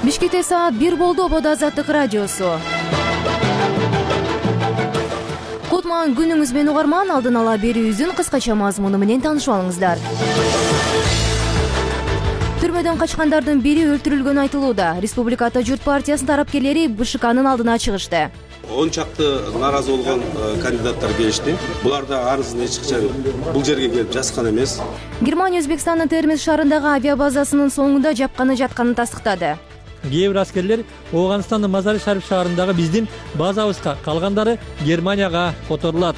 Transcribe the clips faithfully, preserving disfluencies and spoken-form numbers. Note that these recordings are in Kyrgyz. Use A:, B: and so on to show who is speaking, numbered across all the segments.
A: Бишкекте саат бир болду. Ободо Азаттык радиосу. Кутман күнүңүз менен угарман, алдын ала берүүбүздүн кыскача мазмуну менен таанышып алыңыздар. Түрмөдөн качкандардын бири өлтүрүлгөнү айтылууда. Республикада Журт партиясынын тарапкерлери БШКнын алдына чыгышты.
B: он чакты нааразы болгон кандидаттар келишти. Булар да арызын эч качан бул жерге келип жазган эмес.
A: Германия Өзбекстандын Термиз шаарындагы авиабазасынын соңунда жапканы жатканын тастыктады.
C: Кээ бир аскерлер Ооганстандын Мазари Шариф шаарындагы биздин базабызга, калгандары Германияга которулат.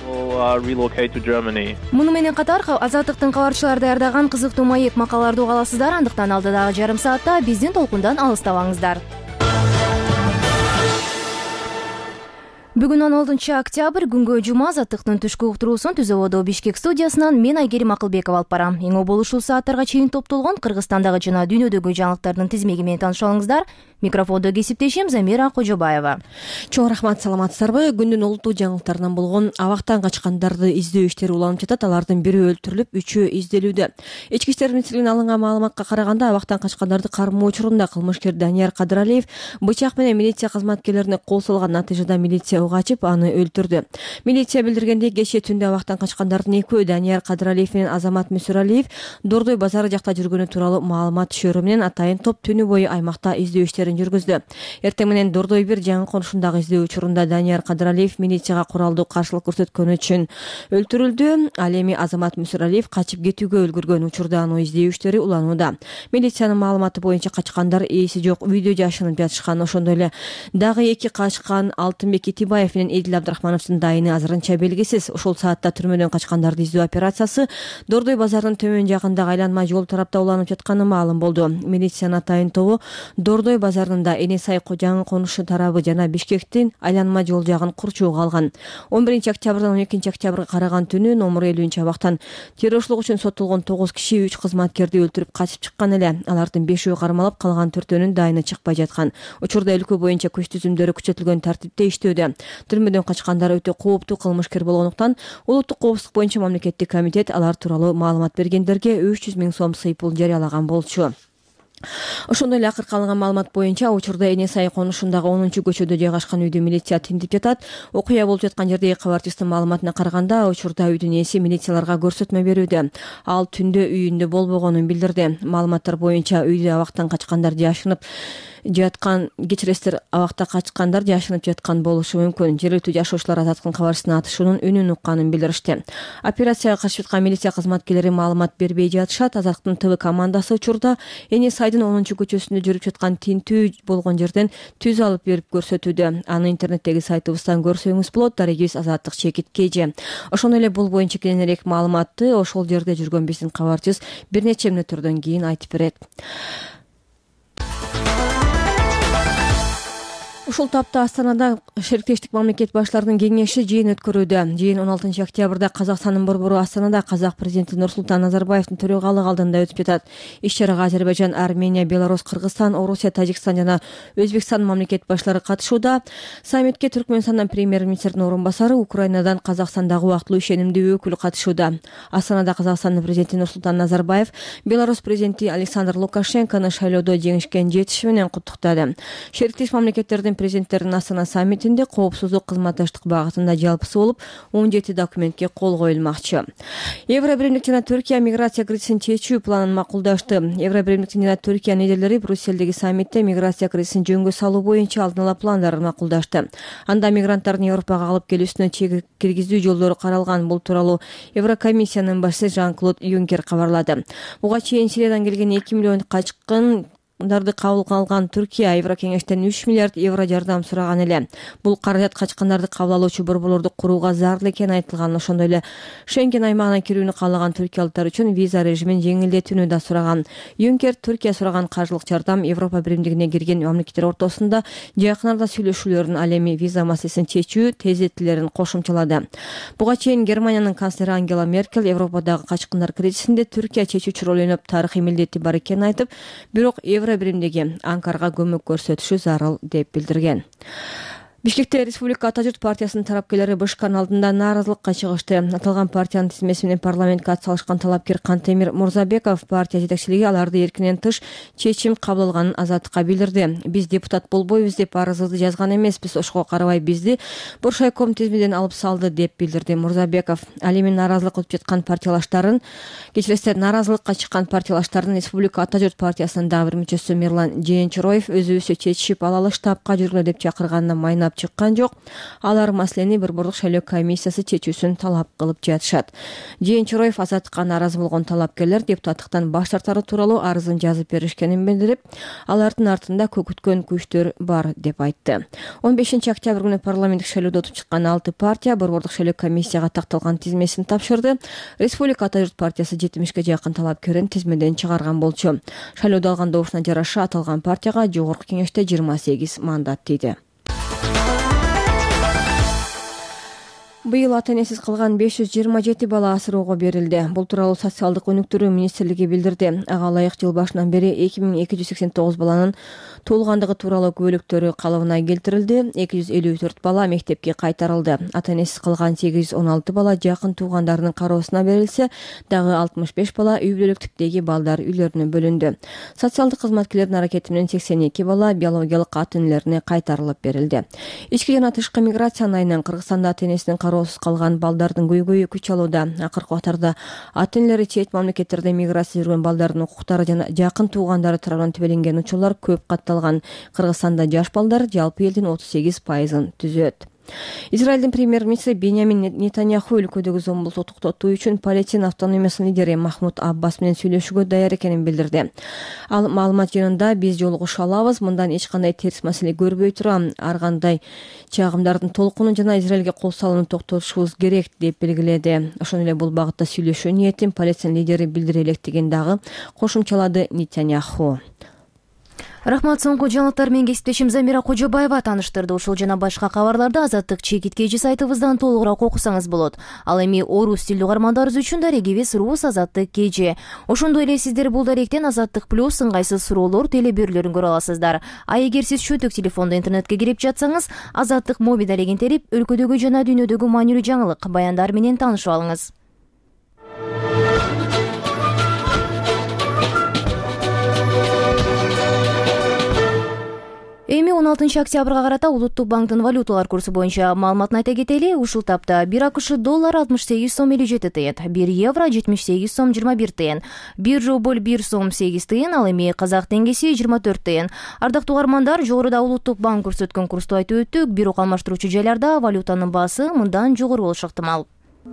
A: Муну менен катар Азаттыктын кабарчылары даярдаган кызыктуу маек макалаларды уга аласыздар. Андыктан алдыдагы жарым саатта биздин толкундан алыстабаңыздар. Бүгүн он алтынчы октябрь, күнгө жума. Азаттыктын түшкү уктуруусун Түз Ободо Бишкек студиясынан мен Айгерим Акылбекова алып барам. Эң обол ушул сааттарга чейин топтолгон Кыргызстандагы жана дүйнөдөгү жаңылыктардын тизмеги менен таанышып алыңыздар. Микрофондо кесиптешим Замира Кожобаева.
D: Чоң рахмат, саламатсыздарбы? Күндүн олуттуу жаңылыктарынан болгон абактан качкандарды издөө иштери уланып жатат. Алардын бири өлтүрүлүп, үчөө изделүүдө. Ички иштер министрлигинин алынган маалыматка караганда, абактан качкандарды кармоо учурунда кылмышкер Данияр Кадыралиев бычак менен милиция кызматкерлерине кол салган. Натыйжада милиция уга ачып, аны өлтүрдү. Милиция билдиргендей, кечээ түндө абактан качкандардын экөө Данияр Кадыралиев менен Азамат Мүсүралиев Дордой базары жакта жүргөнү тууралуу маалымат түшөрү менен атайын топ түнү бою аймакта издөө иштерин жүргүздү. Эртең менен Дордой бир жаңы конушундагы издөө учурунда Данияр Кадыралиев милицияга куралдуу каршылык көрсөткөнү үчүн өлтүрүлдү. Ал эми Азамат Мүсүралиев качып кетүүгө үлгүргөн. Учурда аны издөө иштери уланууда. Милициянын маалыматы боюнча качкандар ээси жок үйдө жашынып жатышкан. Ошондой эле дагы эки качкан Алтынбек Итибаев менен Эдил Абдрахмановдун дайыны азырынча белгисиз. Ошол саатта түрмөдөн качкандарды издөө операциясы Дордой базарынын төмөн жагындагы айланма жол тарапта уланып жатканы маалым болду. Милициянын атайын тобу Дордой базарында Энесай жаңы конушу тарабы жана Бишкектин айланма жол жагын курчууга алган. он биринчи октябрдан он экинчи октябрга караган түнү номер элүүнчү абактан террорчулук үчүн соттолгон тогуз киши үч кызматкерди өлтүрүп качып чыккан эле. Алардын бешөө кармалып, калган төртөөнүн дайыны чыкпай жаткан. Учурда өлкө боюнча күч түзүмдөрү күчөтүлгөн тартипте иштөөдө. Түрмөдөн качкандар өтө кооптуу кылмышкер болгондуктан Улуттук коопсуздук боюнча мамлекеттик комитет алар тууралуу маалымат бергендерге үч жүз миң сом сыйпул жарыялаган болчу. Ошондой эле акыркы алынган маалымат боюнча учурда Энесай конушундагы онунчу көчөдө жайгашкан үйдү милиция тинтип жатат. Окуя болуп жаткан жердеги кабарчыстын маалыматына караганда, учурда үйдүн ээси милицияларга көрсөтмө берүүдө. Ал түндө үйүндө болбогонун билдирди. Маалыматтар боюнча үйдө абактан качкандар жашынып жаткан, кечиресиздер, абакта качкандар жашынып жаткан болушу мүмкүн. Жергиликтүү жашоочулар Азаттыктын кабарчысына атышуунун үнүн укканын билдиришти. Операцияга катышып жаткан милиция кызматкерлери маалымат бербей жатышат. Азаттыктын ТВ командасы учурда Энесайдын онунчу көчөсүндө жүрүп жаткан тинтүү болгон жерден түз алып берип көрсөтүүдө. Аны интернеттеги сайтыбыздан көрсөңүз болот. Дарегибиз Азаттык чекит кж. Ошондой эле бул боюнча кененирээк маалыматты ошол жерде жүргөн биздин кабарчыбыз бир нече мүнөттөрдөн кийин айтып берет. Ушул тапта Астанада шериктештик мамлекет башларынын кеңеши жыйын өткөрүүдө. Жыйын он алтынчы октябрда Казакстандын борбору Астанада казак президенти Нурсултан Назарбаевдин төрагалыгы алдында өтүп жатат. Иш-чарага Азербайжан, Армения, Беларусь, Кыргызстан, Орусия, Тажикстан жана Өзбекстан мамлекет башлары катышууда. Саммитке Түркмөнстандын премьер-министрдин орун басары, Украинадан Казакстандагы убактылуу ишенимдүү өкүл катышууда. Астанада Казакстандын президенти Нурсултан Назарбаев Беларусь президенти Александр Лукашенкону шайлоодо жеңишкен жетиши менен куттуктады. Шериктеш мамлекеттердин президенттердин Астана саммитинде коопсуздук кызматташтык багытында жалпысы болуп он жети документке кол коюлмакчы. Евробиримдик жана Түркия миграция кризисин чечүү планын макулдашты. Евробиримдик жана Түркия лидерлери Брюсселдеги саммитте миграция кризисин жөнгө салуу боюнча алдын ала пландарын макулдашты. Анда мигранттардын Европага алып келүүсүнө чек киргизүү жолдору каралган. Бул тууралуу Еврокомиссиянын башчысы Жан-Клод Юнкер кабарлады. Буга чейин Сириядан келген эки миллион качкын Дарды кабыл алган Түркия Еврокеңештен үч миллиард евро жардам сураган эле. Бул каражат качкандарды кабыл алуучу борборлорду курууга зарыл экени айтылган. Ошондой эле Шенген аймагына кирүүнү каалаган түркиялыктар үчүн виза режимин жеңилдетүүнү да сураган. Юнкер Түркия сураган каржылык жардам Европа биримдигине кирген мамлекеттер ортосунда жакын арада сүйлөшүүлөрүн, ал эми виза маселесин чечүү тездетилерин кошумчалады. Буга чейин Германиянын канцлери Ангела Меркель Европадагы качкындар кризисинде Түркия чечүүчү роль ойноп тарыхый милдети бар экенин айтып, бирок биримдиги Анкарага көмөк көрсөтүшү зарыл деп билдирген. Бишкекте Республика Ата журт партиясынын тарапкерлери БШКнын алдында нааразылыкка чыгышты. Аталган партиянын тизмеси менен парламентке атсалышкан талапкер Кантемир Мурзабеков партия жетекчилиги аларды эркинен тыш чечим кабыл алганын Азаттыкка билдирди. Биз депутат болбойбуз деп арызды жазган эмеспиз, ошого карабай бизди Боршайком тизмеден алып салды деп билдирди Мурзабеков. Ал эми нааразылык өтүп жаткан партиялаштарын, кечиресиз, нааразылыкка чыккан партиялаштардын Республика Ата журт партиясынын дагы бир мүчөсү Мирлан Жээнчуроев өзүбүзчө чечишип алалы, штабка жүргүлө деп чакырганына майнап чыккан жок. Алар маселени бир бордук шайлоо комиссиясы чечүүсүн талап кылып жатышат. Жээнчуроев Азаттыкка нааразы болгон талапкерлер депутаттыктан баш тартары тууралуу арызын жазып беришкенин билдирип, алардын артында көкүткөн күчтөр бар деп айтты. он бешинчи октябрь күнү парламенттик шайлоодо өтүп чыккан алты партия бир бордук шайлоо комиссияга такталган тизмесин тапшырды. Республика Ата журт партиясы жетимишке жакын талапкерин тизмеден чыгарган болчу. Шайлоодо алган добушуна жараша аталган партияга жогорку кеңеште жыйырма сегиз мандат тийди. Быйыл ата-энесиз калган беш жүз жыйырма жети бала асыроого берилди. Бул тууралуу социалдык өнүктүрүү министрлиги билдирди. Ага ылайык жыл башынан бери эки миң эки жүз сексен тогуз баланын туулгандыгы тууралуу күбөлүктөрү калыбына келтирилди. эки жүз элүү төрт бала мектепке кайтарылды. Ата-энесиз калган сегиз жүз он алты бала жакын туугандарынын кароосуна берилсе, дагы алтымыш беш бала үй бүлөлүктүктөгү балдар үйлөрүнө бөлүндү. Социалдык кызматкерлердин аракети менен сексен эки бала биологиялык ата-энелерине кайтарылып берилди. Ички жана тышкы миграциянын айынан Кыргызстанда ата-энесинин кароосуз калган балдардын көйгөйү күч алууда. Акыркы убактарда ата-энелери чет мамлекеттерде миграция жүргөн балдардын укуктары жана жакын туугандары тарабынан тебелинген учурлар көп катталган. Кыргызстанда жаш балдар жалпы элдин отуз сегиз пайызын түзөт. Израилдин премьер-министри Беньямин Нетаньяху өлкөдөгү зомбулукту токтотуу үчүн Палестин автономиясынын лидери Махмуд Аббас менен сүйлөшүүгө даяр экенин билдирди. Ал маалымат жыйынында биз жолугуша алабыз, мындан эч кандай терс маселе көрбөй турам, ар кандай чагымдардын толкунун жана Израилге кол салууну токтотушубуз керек деп белгиледи. Ошондой эле бул багытта сүйлөшүү ниетин Палестин лидери билдире электигин дагы кошумчалады Нетаньяху.
A: Рахмат, соңку жаңылыктар менен кесиптешим Замира Кожобаева тааныштырды. Ушул жана башка кабарларды Азаттык чекит кежи сайтыбыздан толугураак окусаңыз болот. Ал эми орус тилдүү угармандарыбыз үчүн дарегибиз Рус Азаттык кежи. Ошондой эле сиздер бул даректен Азаттык плюс ыңгайсыз суроолор телеберүүлөрүн көрө аласыздар. А эгер сиз чөтүк телефондо интернетке кирип жатсаңыз, Азаттык моби дарегин терип, өлкөдөгү жана дүйнөдөгү маанилүү жаңылык, баяндар менен таанышып алыңыз. Эми он алтынчы октябрга карата Улуттук банктын валюталар курсу боюнча маалыматын айта кетели. Ушул тапта бир акш доллар алтымыш сегиз сом элүү жети тыйын, бир евро жетимиш сегиз сом жыйырма бир тыйын, бир рубль бир сом сегиз тыйын, ал эми казак теңгеси жыйырма төрт тыйын. Ардактуу угармандар, жогоруда Улуттук банк көрсөткөн курсту айтып өттүк. Бирок алмаштыруучу жайларда валютанын баасы мындан жогору болушу ыктымал.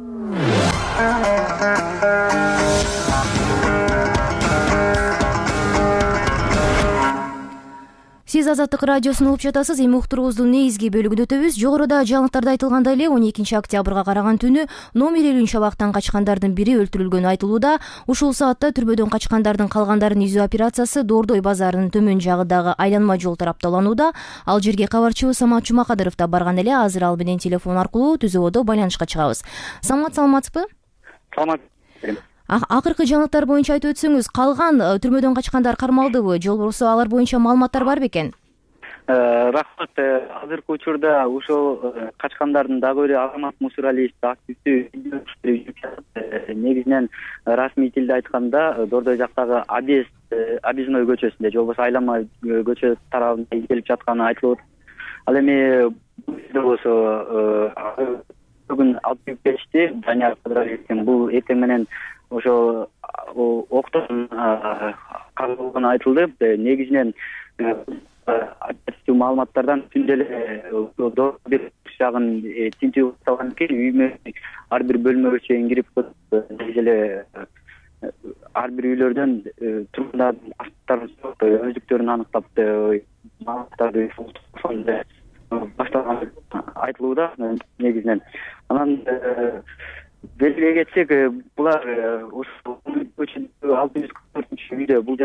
A: Сиз Азаттык радиосун угуп жатасыз. Эми уктуруубуздун негизги бөлүгүн өтөбүз. Жогоруда жаңылыктарда айтылгандай эле он экинчи октябрга караган түнү номер элүүнчү абактан качкандардын бири өлтүрүлгөнү айтылууда. Ушул саатта түрмөдөн качкандардын калгандарын изүү операциясы Дордой базарынын төмөн жагындагы айланма жол тарапталанууда. Ал жерге кабарчыбыз Самат Жумакадыров да барган эле. Азыр ал менен телефон аркылуу түзөөдө байланышка чыгабыз. Самат, саламатсызбы?
E: Саламат.
A: Акыркы жаңылыктар боюнча айтып өтсөңүз, калган түрмөдөн качкандар кармалдыбы же болбосо алар боюнча маалыматтар бар бекен?
E: Рахмат. Азыркы учурда ушул качкандардын дагы бири Азамат Мусуралиев активдүү негизинен расмий тилде айтканда Дордой жактагы Абез Абизной көчөсүндө же болбосо Айланма көчө тарабында изделип жатканы айтылып атат. Ал эми болбосо бүгүн алып кетишти. Данияр Кыдыралиевдин бул эртең менен ошо октон кабылганы айтылды. Негизинен маалыматтардан түндө эле бир жагын тинтүү башталган экен. Үймө ар бир бөлмөгө чейин кирип эле ар бир үйлөрдөн тургундардын аттарын өздүктөрүн аныктап маалыматтарды башталган айтылууда негизинен. Анан белгилей кетсек, булар ушул алты жүз кырк төртүнчү үйдө бул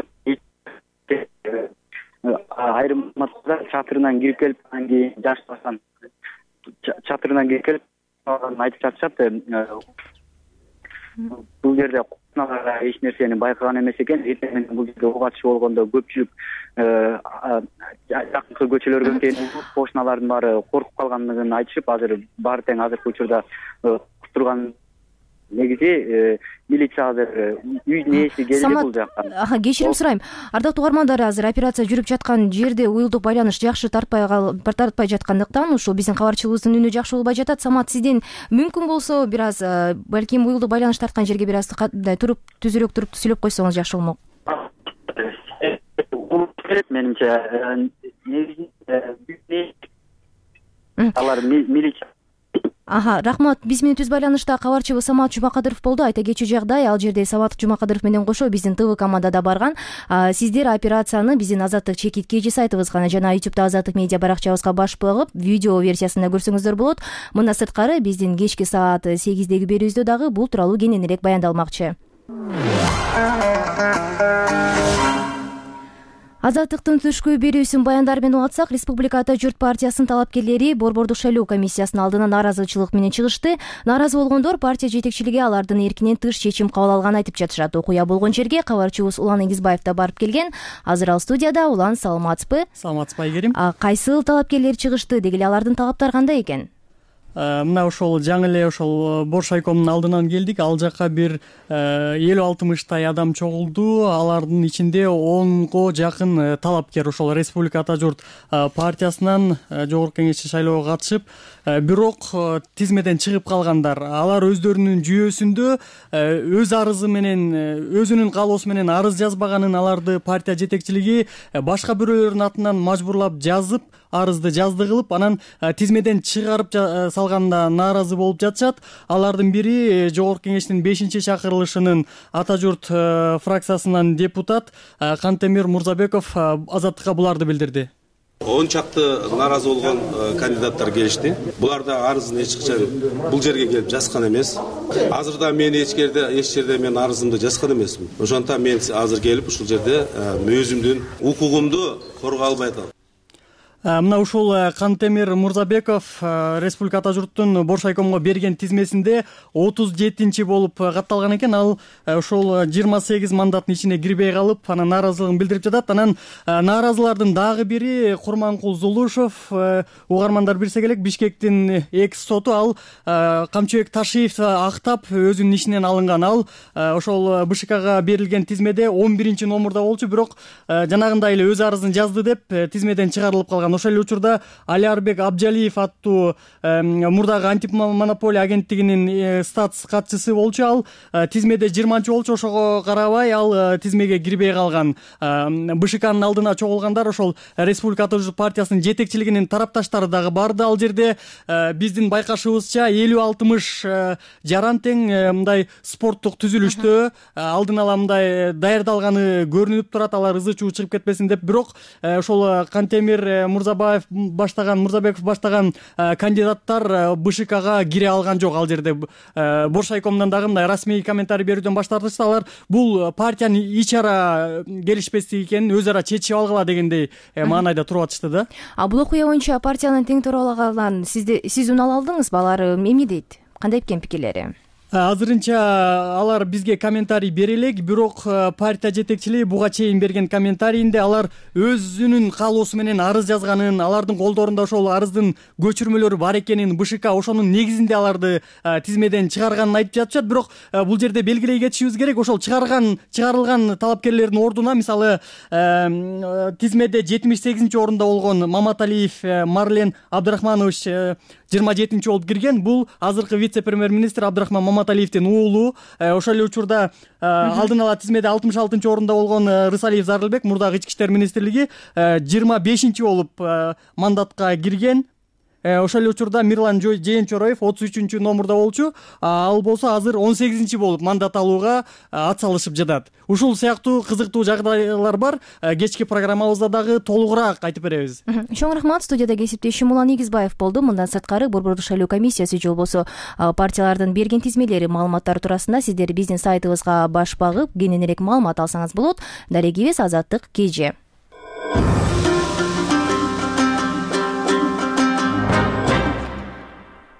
E: айрым маалыматтар чатырынан кирип келип, анан кийин жашташкан чатырынан кирип келип айтып жатышат. Бул жерде кошуналар эч нерсени байкаган эмес экен. Эртең менен бул жерге ок атышы болгондо көпчүлүк жакынкы көчөлөргө келип кошуналардын баары коркуп калгандыгын айтышып, азыр баары тең азыркы учурда турган. Негизи милиция азыр үйдүн ээси келди бул жакка.
A: Кечирим сурайм. Ардактуу угармандар, азыр операция жүрүп жаткан жерде уюлдук байланыш жакшы тартпай тартпай жаткандыктан ушул биздин кабарчыбыздын үнү жакшы болбой жатат. Самат, сизден мүмкүн болсо бир аз балким уюлдук байланыш тарткан жерге бир аз туруп түзүрөөк туруп сүйлөп койсоңуз жакшы болмок.
E: Менимче алар милиция.
A: Аха, рахмат. Биз менен түз байланышта кабарчыбыз Самат Жумакадыров болду. Айта кетчү жагдай, ал жерде Самат Жумакадыров менен кошо биздин ТВ команда да барган. Сиздер операцияны биздин Азаттык чекит кежи сайтыбызга жана ютубта Азаттык медиа баракчабызга башып багып, видео версиясында көрсөңүздөр болот. Мындан сырткары биздин кечки саат сегиздеги берүүбүздө дагы бул тууралуу кененирээк баяндалмакчы. Азаттыктын түшкү берүүсүн баяндар менен улатсак, Республикада Журт партиясынын талапкерлери Борбордук шайлоо комиссиясынын алдына нааразычылык менен чыгышты. Нааразы болгондор партия жетекчилиги алардын эркинен тыш чечим кабыл алганын айтып жатышат. Окуя болгон жерге кабарчыбыз Улан Игизбаев да барып келген. Азыр ал студияда. Улан, саламатсызбы?
F: Саламатсызбы, Айгерим.
A: Кайсыл талапкерлер чыгышты? Деги эле алардын талаптары кандай экен?
F: Мына ошол жаңы эле ошол Бош айкомдун алдынан келдик. Ал жакка бир элүү алтымыштай адам чогулду. Алардын ичинде онго жакын талапкер ошол Республика Ата Журт партиясынан жогорку кеңешчи шайлоого катышып, бирок тизмеден чыгып калгандар. Алар өздөрүнүн жүйөсүндө өз арызы менен, өзүнүн каалоосу менен арыз жазбаганын аларды партия жетекчилиги башка бирөөлөрдүн атынан мажбурлап жазып, арызды жазды кылып, анан тизмеден чыгарып салганда нааразы болуп жатышат. Алардын бири жогорку кеңештин бешинчи чакырылышынын Ата Журт фракциясынан депутат Кантемир Мурзабеков Азаттыкка буларды билдирди.
B: он чакты нааразы болгон кандидаттар келишти. Булар да арызын эч качан бул жерге келип жазган эмес. Азыр да мен эч жерде эч жерде мен арызымды жазган эмесмин. Ошондуктан мен азыр келип ушул жерде өзүмдүн укугумду коргой албай атам.
F: Мына ушул Кантемир Мурзабеков Республика Ата Журттун Бош айкомго берген тизмесинде отуз жетинчи болуп катталган экен. Ал ошол жыйырма сегиз мандаттын ичине кирбей калып, анан нааразылыгын билдирип жатат. Анан нааразылардын дагы бири Курманкул Зулушев. Угармандар билсе керек, Бишкектин экс соту ал Камчыбек Ташиев актап өзүнүн ишинен алынган. Ал ошол БШКга берилген тизмеде он биринчи номурда болчу, бирок жанагындай эле өз арызын жазды деп тизмеден чыгарылып калган. Ошол эле учурда Алиарбек Абжалиев аттуу мурдагы антимонополия агенттигинин статус катчысы болчу. Ал тизмеде жыйырманчы болчу. Ошого карабай ал тизмеге кирбей калган. БШКнын алдына чогулгандар ошол Республика Ата Журт партиясынын жетекчилигинин тарапташтары дагы барды. Ал жерде биздин байкашыбызча элүү алтымыш жаран тең мындай спорттук түзүлүштө алдын ала мындай даярдалганы көрүнүп турат. Алар ызы чуу чыгып кетпесин деп. Бирок ошол Кантемир Мурзабаев баштаган, Мурзабеков баштаган кандидаттар БШКга кире алган жок. Ал жерде Бош айкомдон дагы мындай расмий комментарий берүүдөн баш тартышты. Алар бул партиянын ич ара келишпестиги экенин өз ара чечип алгыла дегендей маанайда туруп атышты да.
A: А бул окуя боюнча партиянын тең төралыгынан сизде сиз үн ала алдыңызбы? Алар эмне дейт? Кандай экен пикирлери?
F: Азырынча алар бизге комментарий бере элек, бирок партия жетекчилиги буга чейин берген комментарийинде алар өзүнүн каалоосу менен арыз жазганын, алардын колдорунда ошол арыздын көчүрмөлөрү бар экенин, БШК ошонун негизинде аларды тизмеден чыгарганын айтып жатышат. Бирок бул жерде белгилей кетишибиз керек, ошол чыгарган чыгарылган талапкерлердин ордуна мисалы тизмеде жетимиш сегизинчи орунда болгон Маматалиев Марлен Абдрахманович жыйырма жетинчи болуп кирген. Бул азыркы вице-премьер-министр Абдрахман Маматалиевдин уулу. Ошол эле учурда алдын ала тизмеде алтымыш алтынчы орунда болгон Рысалиев Зарылбек мурдагы ички иштер министрлиги жыйырма бешинчи болуп мандатка кирген. Ошол эле учурда Мирлан Жээнчороев отуз үчүнчү номурда болчу. Ал болсо азыр он сегизинчи болуп мандат алууга ат салышып жатат. Ушул сыяктуу кызыктуу жагдайлар бар. Кечки программабызда дагы толугураак айтып беребиз.
A: Чоң рахмат. Студияда кесиптешим Улан Игизбаев болду. Мындан сырткары Борбордук шайлоо комиссиясы же болбосо партиялардын берген тизмелери, маалыматтары туурасында сиздер биздин сайтыбызга баш багып кененирээк маалымат алсаңыз болот. Дарегибиз Азаттык кежи.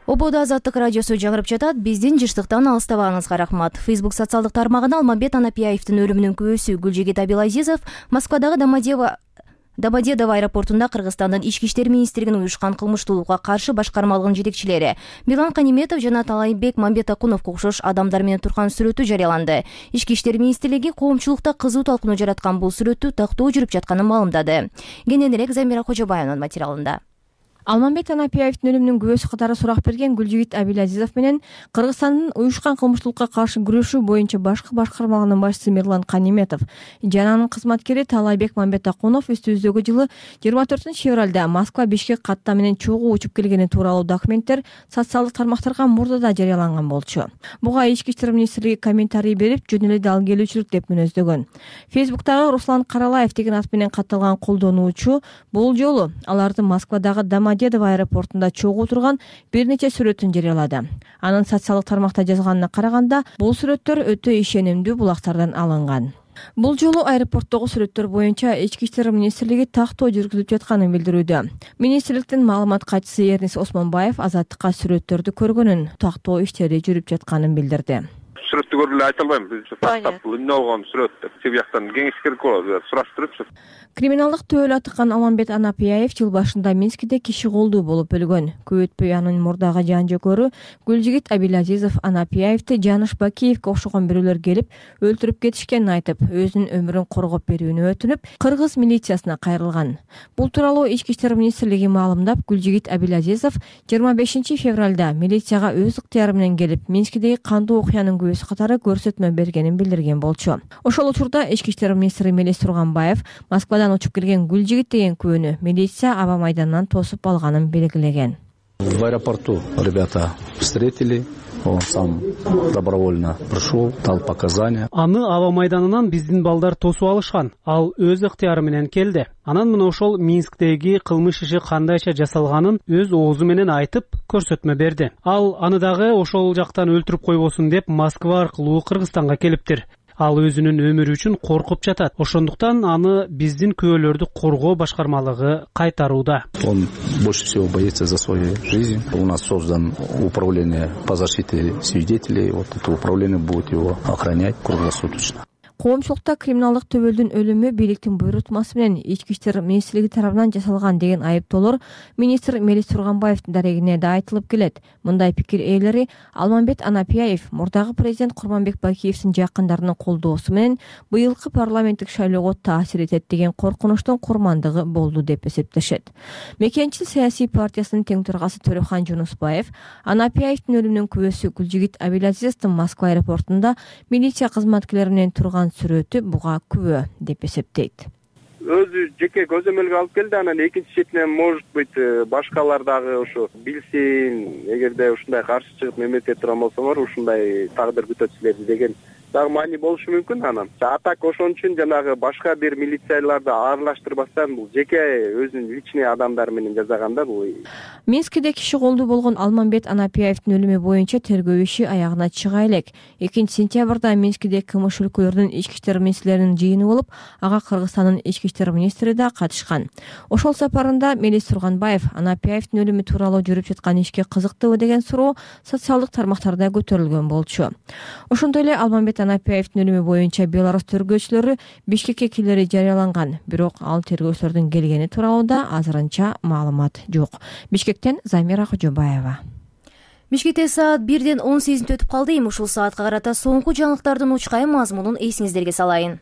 A: Ободо Азаттык радиосу жаңырып жатат. Биздин жыштыктан алыстабагыңызга рахмат. Facebook социалдык тармагында Алмамбет Анапияевдин өлүмүнүн күбөсү Гүлжигит Абилазизов Москвадагы Домодедово Домодедово аэропортунда Кыргызстандын ички иштер министрлигинин уюшкан кылмыштуулукка каршы башкармалыгынын жетекчилери Билан Каниметов жана Талайбек Мамбетакуновго окшош адамдар менен турган сүрөтү жарыяланды. Ички иштер министрлиги коомчулукта кызуу талкууну жараткан бул сүрөттү тактоо жүрүп жатканын маалымдады. Кененирээк Замира Кожобаеванын материалында.
D: Алмамбет Анапияевдин өлүмүнүн күбөсү катары сурак берген Гүлжигит Абилазизов менен Кыргызстандын уюшкан кылмыштуулукка каршы күрөшүү боюнча башкы башкармалыгынын башчысы Мирлан Каниметов жана анын кызматкери Талайбек Мамбетакунов үстүбүздөгү жылы жыйырма төртүнчү февралда Москва Бишкек каттам менен чогуу учуп келгени тууралуу документтер социалдык тармактарга мурдада жарыяланган болчу. Буга ички иштер министрлиги комментарий берип, жөн эле дал келүүчүлүк деп мүнөздөгөн. Фейсбуктагы Руслан Каралаев деген ат менен катталган колдонуучу бул жолу алардын Москвадагы Домодедово аэропортунда чогуу турган бир нече сүрөтүн жарыялады. Анын социалдык тармакта жазганына караганда, бул сүрөттөр өтө ишенимдүү булактардан алынган. Бул жолу аэропорттогу сүрөттөр боюнча ички иштер министрлиги тактоо жүргүзүп жатканын билдирүүдө. Министрликтин маалымат катчысы Эрнис Осмонбаев Азаттыкка сүрөттөрдү көргөнүн, тактоо иштери жүрүп жатканын билдирди.
G: Сүрөттү көрүп эле айта албайм. Биз тактап бул эмне болгон сүрөт деп себеп жактан кеңеш керек болот, сураштырып.
D: Криминалдык төбөлү атыккан Алмамбет Анапияев жыл башында Минскиде киши колдуу болуп өлгөн. Көп өтпөй анын мурдагы жан жөкөрү Гүлжигит Абилазизов Анапияевди Жаныш Бакиевке окшогон бирөөлөр келип өлтүрүп кетишкенин айтып, өзүнүн өмүрүн коргоп берүүнү өтүнүп, кыргыз милициясына кайрылган. Бул тууралуу ички иштер министрлиги маалымдап, Гүлжигит Абилазизов жыйырма бешинчи февралда милицияга өз ыктыяры менен келип, Минскидеги кандуу окуянын күбөсү катары көрсөтмө бергенин билдирген болчу. Ошол учурда ички иштер министри Мелис Турганбаев Москвадан учуп келген Гүлжигит деген күбөнү милиция аба майданынан тосуп алганын белгилеген.
H: В аэропорту ребята встретили, он сам добровольно пришел, дал показания.
I: Аны аба майданынан биздин балдар тосуп алышкан. Ал өз ыктыяры менен келди. Анан мына ошол Минсктеги кылмыш иши кандайча жасалганын өз оозу менен айтып көрсөтмө берди. Ал аны дагы ошол жактан өлтүрүп койбосун деп Москва аркылуу Кыргызстанга келиптир. Ал өзүнүн өмүрү үчүн коркуп жатат. Ошондуктан аны биздин күбөлөрдү коргоо башкармалыгы кайтарууда.
H: Он больше всего боится за свою жизнь. У нас создан управление по защите свидетелей. Вот это управление будет его охранять круглосуточно.
D: Коомчулукта криминалдык төбөлдүн өлүмү бийликтин буйрутмасы менен ички иштер министрлиги тарабынан жасалган деген айыптоолор министр Мелис Турганбаевдин дарегине да айтылып келет. Мындай пикир ээлери Алмамбет Анапияев мурдагы президент Курманбек Бакиевдин жакындарынын колдоосу менен быйылкы парламенттик шайлоого таасир этет деген коркунучтун курмандыгы болду деп эсептешет. Мекенчил саясий партиясынын тең төрагасы Төрөхан Жунусбаев Анапияевдин өлүмүнүн күбөсү Гүлжигит Абилазизовдун Москва аэропортунда милиция кызматкерлери менен турган сүрөтү буга күбө деп эсептейт.
G: Өзү жеке көзөмөлгө алып келди, анан экинчи четинен может быть башкалар дагы ошо билсин, эгерде ушундай каршы чыгып мемлекет этип турган болсоңор ушундай тагдыр күтөт силерди деген дагы маани болушу мүмкүн. Анан а так ошон үчүн жанагы башка бир милицияларды аралаштырбастан бул жеке өзүнүн личный адамдары менен жасаганда бул.
D: Минскиде киши колдуу болгон Алмамбет Анапияевдин өлүмү боюнча тергөө иши аягына чыга элек. экинчи сентябрда Минскиде кмш өлкөлөрүнүн ички иштер министрлеринин жыйыны болуп, ага Кыргызстандын ички иштер министри да катышкан. Ошол сапарында Мелис Турганбаев Анапияевдин өлүмү тууралуу жүрүп жаткан ишке кызыктыбы деген суроо социалдык тармактарда көтөрүлгөн болчу. Ошондой эле Алмамбет Анапияевдин өлүмү боюнча Беларусь тергөөчүлөрү Бишкекке килери жарыяланган, бирок ал тергөөчүлөрдүн келгени тууралуу азырынча маалымат жок. Бишкектен Замира Кожобаева.
A: Бишкекте саат бирден он сегизинчи өтүп калды. Эми ушул саатка карата соңку жаңылыктардын учкай мазмунун эсиңиздерге салайын.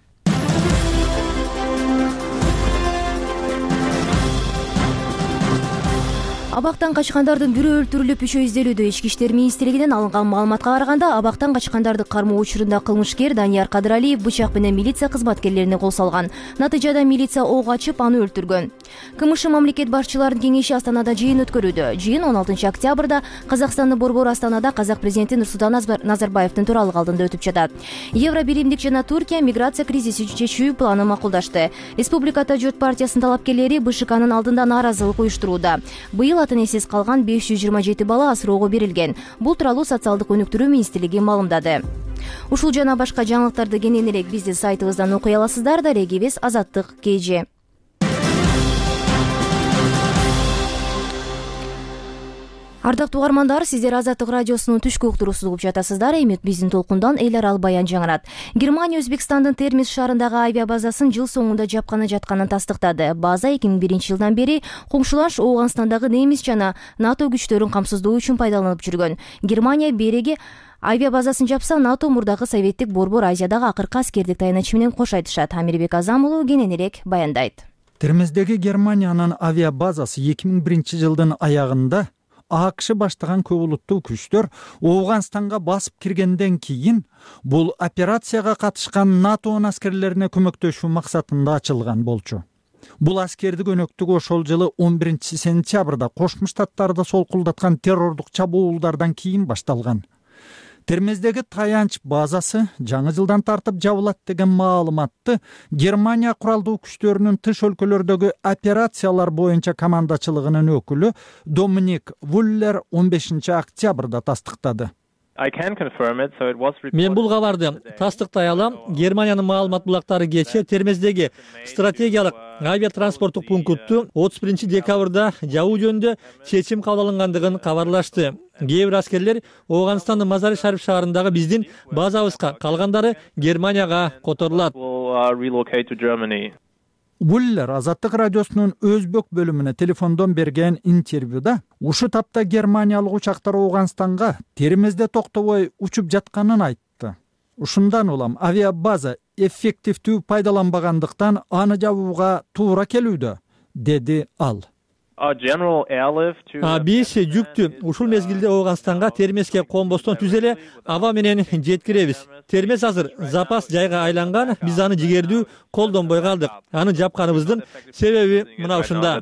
A: Абактан качкандардын бирөө өлтүрүлүп, үчөө изделүүдө. Ички иштер министрлигинен алынган маалыматка караганда, абактан качкандарды кармоо учурунда кылмышкер Данияр Кадыралиев бычак менен милиция кызматкерлерине кол салган. Натыйжада милиция ок ачып, аны өлтүргөн. КМШ мамлекет башчыларынын кеңеши Астанада жыйын өткөрүүдө. Жыйын он алтынчы октябрда Казакстандын борбору Астанада Казак президенти Нурсултан Назарбаевдин тууралыгы алдында өтүп жатат. Евро биримдик жана Туркия миграция кризисин чечүү планын макулдашты. Республикада Жөт партиясынын талапкерлери БШКнын алдында нааразылык уюштурууда. Быйыл атын эсиз калган беш жүз жыйырма жети бала асыроого берилген. Бул тууралуу социалдык өнүктүрүү министрлиги маалымдады. Ушул жана башка жаңылыктарды кененирээк биздин сайтыбыздан окуй аласыздар. Дарегибиз Азаттык кж. Ардактуу угармандар, сиздер Азаттык радиосунун түшкү уктуруусун угуп жатасыздар. Эми биздин толкундан эл аралык баян жаңырат. Германия Өзбекстандын Термиз шаарындагы авиабазасын жыл соңунда жапканы жатканын тастыктады. База эки миң биринчи жылдан бери коңшулаш Ооганстандагы немис жана НАТО күчтөрүн камсыздоо үчүн пайдаланылып жүргөн. Германия береги авиабазасын жапса, НАТО мурдагы Советтик Борбор Азиядагы акыркы аскердик таянычы менен кош айтышат. Амирбек Азам уулу кененирээк баяндайт.
J: Термиздеги Германиянын авиабазасы эки миң биринчи жылдын аягында АКШ баштаган көп улуттуу күчтөр Ооганстанга басып киргенден кийин бул операцияга катышкан НАТОнун аскерлерине көмөктөшүү максатында ачылган болчу. Бул аскердик өнөктүк ошол жылы он биринчи сентябрда Кошмо Штаттарды солкулдаткан террордук чабуулдардан кийин башталган. Термиздеги таянч базасы жаңы жылдан тартып жабылат деген маалыматты Германия куралдуу күчтөрүнүн тыш өлкөлөрдөгү операциялар боюнча командачылыгынын өкүлү Доминик Вуллер он бешинчи октябрда тастыктады.
C: Мен бул кабарды тастыктай алам. Германиянын маалымат булактары кечээ Термиздеги стратегиялык авиатранспорттук пунктту отуз биринчи декабрда жабуу жөнүндө чечим кабыл алынгандыгын кабарлашты. Кээ бир аскерлер Ооганстандын Мазари-Шариф шаарындагы биздин базабызга, калгандары Германияга которулат.
J: Вуллер Азаттык радиосунун өзбек бөлүмүнө телефондон берген интервьюда ушу тапта германиялык учактар Ооганстанга Термизде токтобой учуп жатканын айтты. Ушундан улам авиабаза эффективдүү пайдаланбагандыктан аны жабууга туура келүүдө, деди ал.
C: Биз жүктү ушул мезгилде Ооганстанга Термизге комбостон түз эле аба менен жеткиребиз. Термиз азыр запас жайга айланган, биз аны жигердүү колдонбой калдык. Аны жапканыбыздын себеби мына ушунда.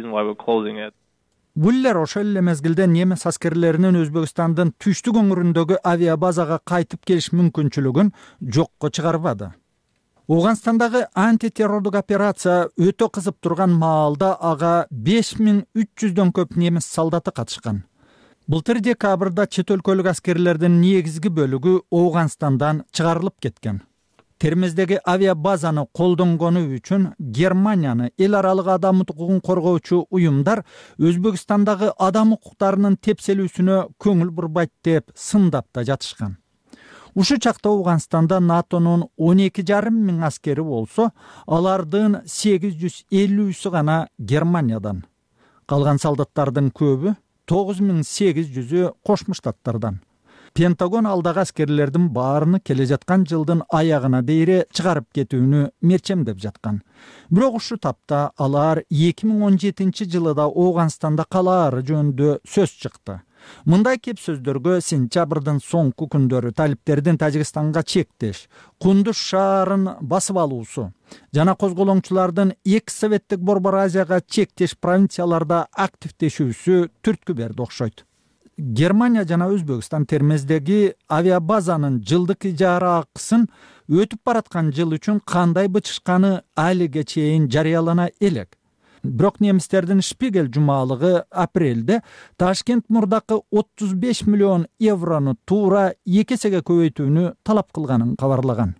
J: Вуллер ошол эле мезгилде немис аскерлеринин Өзбекстандын түштүк өңүрүндөгү авиабазага кайтып келиш мүмкүнчүлүгүн жокко чыгарбады. Ооганстандагы антитеррордук операция өтө кызып турган маалда ага беш миң үч жүздөн көп немис солдаты катышкан. Былтыр декабрда чет өлкөлүк аскерлердин негизги бөлүгү Ооганстандан чыгарылып кеткен. Термиздеги авиабазаны колдонгону үчүн Германияны эл аралык адам укугун коргоочу уюмдар Өзбекстандагы адам укуктарынын тепселүүсүнө көңүл бурбайт деп сындап да жатышкан. Ушу чакта Ооганстанда НАТОнун он эки жарым миң аскери болсо, алардын сегиз жүз элүүсү гана Германиядан. Калган солдаттардын көбү тогуз миң сегиз жүзү Кошмо Штаттардан. Пентагон алдагы аскерлердин баарыны келе жаткан жылдын аягына дейре чыгарып кетүүнү мерчемдеп жаткан. Бирок ушу тапта алар эки миң он жетинчи жылы да Ооганстанда калаары жөнүндө сөз чыкты. Мындай кеп сөздөргө сентябрдын соңку күндөрү талиптердин Тажикстанга чектеш, Кундуз шаарын басып алуусу жана козголоңчулардын эки советтик Борбор Азияга чектеш провинцияларда активдешүүсү түрткү берди окшойт. Германия жана Өзбекстан Термиздеги авиабазанын жылдык ижара акысын өтүп бараткан жыл үчүн кандай бычышканы алиге чейин жарыялана элек. Бирок немистердин Шпигель жумалыгы апрелде Ташкент мурдакы отуз беш миллион еврону туура эки эсеге көбөйтүүнү талап кылганын кабарлаган.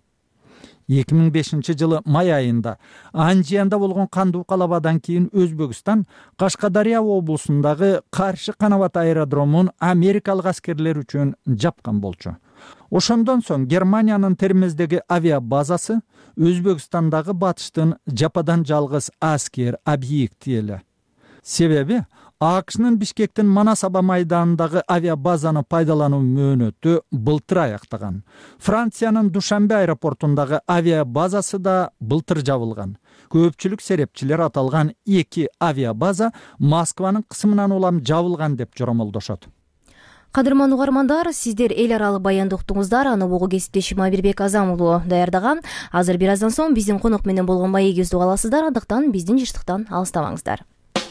J: эки миң бешинчи жылы май айында Анжиянда болгон кандуу калабадан кийин Өзбекстан Кашкадария облусундагы Каршы Канабат аэродромун америкалык аскерлер үчүн жапкан болчу. Ошондон соң Германиянын Термиздеги авиабазасы Өзбекстандагы батыштын жападан жалгыз аскер объекти эле. Себеби АКШнын Бишкектин Манас аба майданындагы авиабазаны пайдалануу мөөнөтү былтыр аяктаган. Франциянын Душанбе аэропортундагы авиабазасы да былтыр жабылган. Көпчүлүк серепчилер аталган эки авиабаза Москванын кысымынан улам жабылган деп жоромолдошот.
A: Кадырман угармандар, сиздер эл аралык баянды уктуңуздар. Аны угуу кесиптешим Амирбек Азам уулу даярдаган. Азыр бир аздан соң биздин конок менен болгон маегибизди уга аласыздар. Андыктан биздин жыштыктан алыстабаңыздар.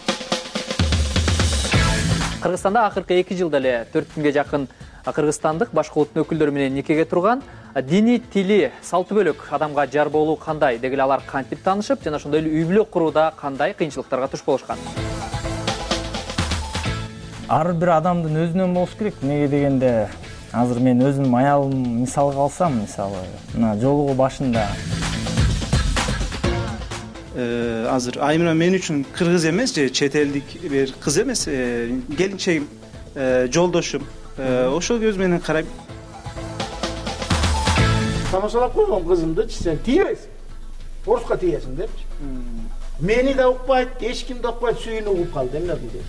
K: Кыргызстанда акыркы эки жылда эле төрт миңге жакын кыргызстандык башка улуттун өкүлдөрү менен никеге турган. Диний, тили, салты бөлөк адамга жар болуу кандай, дегеле алар кантип таанышып, жана ошондой эле үй бүлө курууда кандай кыйынчылыктарга туш болушкан.
L: Ар бир адамдын өзүнөн болуш керек. Неге дегенде, азыр мен өзүмдүн аялым мисалга алсам, мисалы, мына жолугу башында
M: азыр Аймира мен үчүн кыргыз эмес же чет элдик бир кыз эмес, келинчегим. жолдошум, ошол көз менен карайм.
N: Тамашалап койгон кызымдычы сен тийбейсиң. Оруска тийесиң депчи. Мени да укпайт, эч кимди укпайт, сүйүнүп угуп калды. Эмне кылды?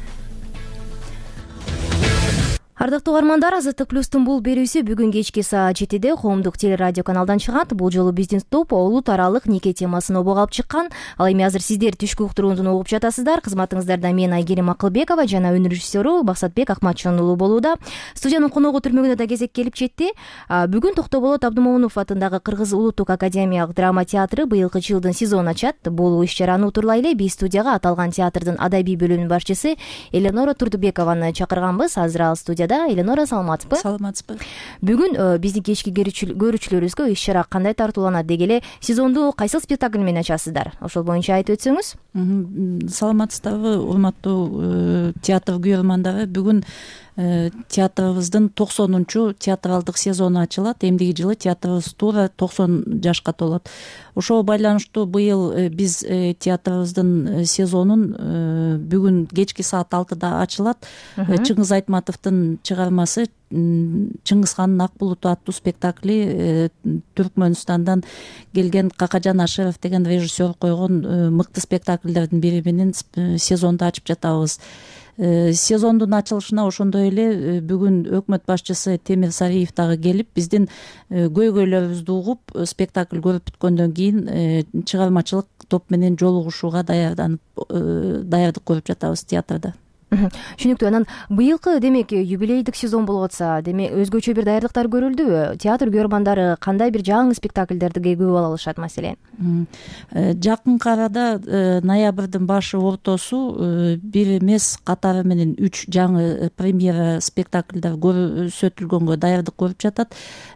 A: Ардактуу угармандар, Азаттык плюстун бул берүүсү бүгүн кечки саат жетиде коомдук телерадио каналдан чыгат. Бул жолу биздин топ улут аралык неке темасын обого алып чыккан. Ал эми азыр сиздер түшкү уктурууну угуп жатасыздар. Кызматыңыздарда мен Айгерим Акылбекова жана өнөр режиссеру Баксатбек Акматжан уулу болууда. Студиянын коногу түрмөгүнө да кезек келип жетти. Бүгүн Токтоболот Абдымомунов атындагы Кыргыз улуттук академиялык драма театры быйылкы жылдын сезонун ачат. Бул иш-чараны утурлай эле биз студияга аталган театрдын адабий бөлүмүнүн башчысы Эленора Турдубекованы чакырганбыз. Азыр ал студияда. Эленора, саламатсызбы?
O: Саламатсызбы.
A: Бүгүн биздин кечки көрүүчүлөрүбүзгө иш-чара кандай тартууланат деги эле сезонду кайсыл спектакль менен ачасыздар? Ошол боюнча айтып өтсөңүз.
O: Саламатсыздарбы, урматтуу театр күйөрмандары. Бүгүн театрыбыздын токсонунчу театралдык сезону ачылат. Эмдиги жылы театрыбыз туура токсон жашка толот. Ошого байланыштуу быйыл биз театрыбыздын сезонун бүгүн кечки саат алтыда ачылат. Чыңгыз Айтматовдун чыгармасы Чыңгызхандын Ак булуту аттуу спектакли Түркмөнстандан келген Какажан Аширов деген режиссер койгон мыкты спектакльдердин бири менен сезонду ачып жатабыз. Сезондун ачылышына ошондой эле бүгүн өкмөт башчысы Темир Сариев дагы келип, биздин көйгөйлөрүбүздү угуп, спектакль көрүп бүткөндөн кийин чыгармачылык топ менен жолугушууга даярданып, даярдык көрүп жатабыз театрда.
A: Түшүнүктүү. Анан быйылкы демек юбилейдик сезон болуп атса, демек өзгөчө бир даярдыктар көрүлдүбү? Театр күйөрмандары кандай бир жаңы спектакльдерди көп ала алышат маселен?
O: Жакынкы арада ноябрдын башы ортосу бир эмес катары менен үч жаңы премьера спектакльдер көрсөтүлгөнгө даярдык көрүп жатат.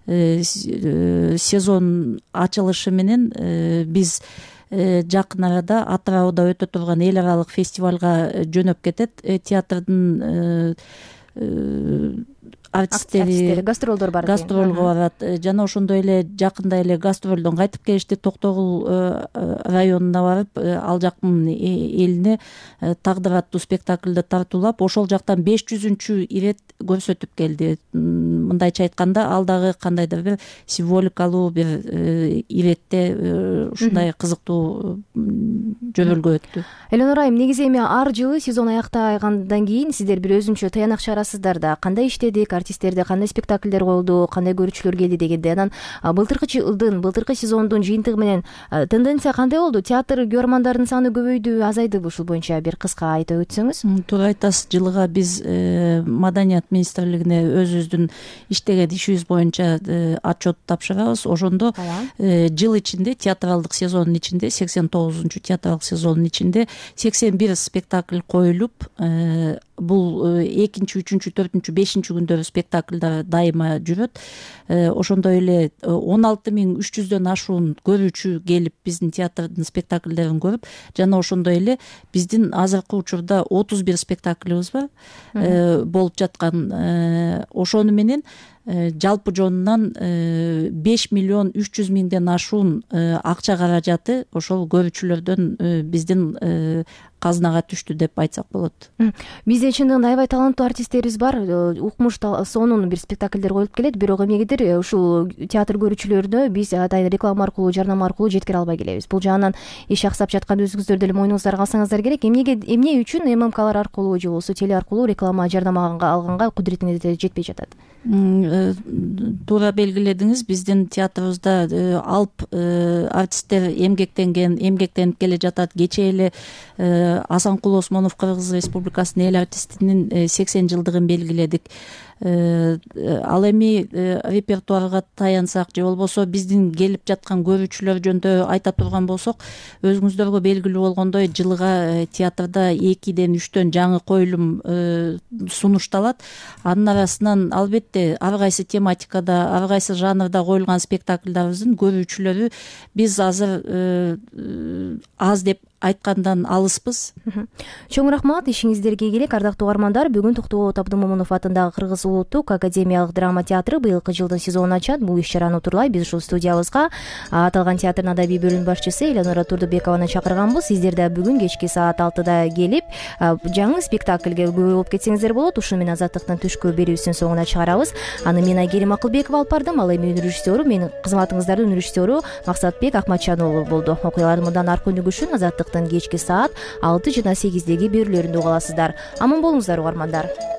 O: Сезон ачылышы менен биз жакын арада Атырауда өтө турган эл аралык фестивалга жөнөп кетет. Театрдын артисттери гастролдор бар. Гастролго барат. Жана ошондой эле жакында эле гастролдон кайтып келишти. Токтогул районуна барып, ал жактын элине Тагдыр аттуу спектакльди тартуулап, ошол жактан беш жүзүнчү ирет көрсөтүп келди. Мындайча айтканда, ал дагы кандайдыр бир символикалуу бир иретте ушундай кызыктуу жөнөлгө өттү.
A: Эленора айым, негизи эми ар жылы сезон аяктагандан кийин сиздер бир өзүнчө таянак чыгарасыздар да. Кандай иштедик, артисттерде кандай спектакльдер коюлду, кандай көрүүчүлөр келди дегенде. Анан былтыркы жылдын, былтыркы сезондун жыйынтыгы менен тенденция кандай болду? Театр күйөрмандардын саны көбөйдү, азайдыбы? Ушул боюнча бир кыска айтып өтсөңүз.
O: Туура айтасыз. Жылыга биз Маданият министрлигине өзүбүздүн иштеген ишибиз боюнча отчет тапшырабыз. Ошондо жыл ичинде, театралдык сезондун ичинде, сексен тогузунчу театралдык сезондун ичинде сексен бир спектакль коюлуп, бул экинчи, үчүнчү, төртүнчү, бешинчи күндөрү спектакльдар дайыма жүрөт. Ошондой эле он алты миң үч жүздөн ашуун көрүүчү келип биздин театрдын спектакльдерин көрүп, жана ошондой эле биздин азыркы учурда отуз бир спектакльбиз бар болуп жаткан. Ошону менен жалпы жонунан беш миллион үч жүз миңден ашуун акча каражаты ошол көрүүчүлөрдөн биздин казынага түштү деп айтсак болот.
A: Бизде чындыгында аябай таланттуу артисттерибиз бар. Укмуш сонун бир спектакльдер коюлуп келет, бирок эмнегедир ушул театр көрүүчүлөрүнө биз атайын реклама аркылуу, жарнама аркылуу жеткире албай келебиз. Бул жагынан иш аксап жаткан өзүңүздөр деле мойнуңуздарга алсаңыздар керек. Эмнеге, эмне үчүн эм эм калар аркылуу же болбосо теле аркылуу реклама, жарнама алганга кудуретиңиз жетпей жатат?
O: Туура белгиледиңиз. Биздин театрыбызда алп артисттер эмгектенген, эмгектенип келе жатат. Кечээ эле Асанкул Осмонов Кыргыз Республикасынын эл артистинин сексен жылдыгын белгиледик. Ал эми репертуарга таянсак же болбосо биздин келип жаткан көрүүчүлөр жөнүндө айта турган болсок, өзүңүздөргө белгилүү болгондой, жылыга театрда экиден үчтөн жаңы коюлум сунушталат. Анын арасынан албетте ар кайсы тематикада, ар кайсы жанрда коюлган спектакльдарыбыздын көрүүчүлөрү биз азыр аз деп айткандан алыспыз.
A: Чоң рахмат, ишиңиздерге келек. Ардактуу угармандар, бүгүн Токтогул Абдымомунов атындагы Кыргыз улуттук академиялык драма театры быйылкы жылдын сезонун ачат. Бул иш чараны утурлай биз ушул студиябызга аталган театрдын адабий бөлүм башчысы Элеонора Турдубекованы чакырганбыз. Сиздер да бүгүн кечки саат алтыда келип жаңы спектакльге күбө болуп кетсеңиздер болот. Ушу менен Азаттыктын түшкү берүүсүнүн соңуна чыгарабыз. Аны мен Айгерим Акылбекова алып бардым. Ал эми режиссеру, менин кызматыңыздардын режиссеру Максатбек Акматжан уулу болду. Окуялар мындан аркы өнүгүшүн Азаттыктын кечки саат алты жана сегиздеги берүүлөрүндө уга аласыздар. Аман болуңуздар угармандар.